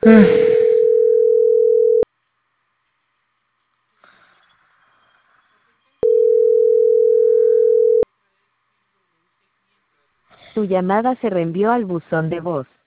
Tu llamada se reenvió al buzón de voz.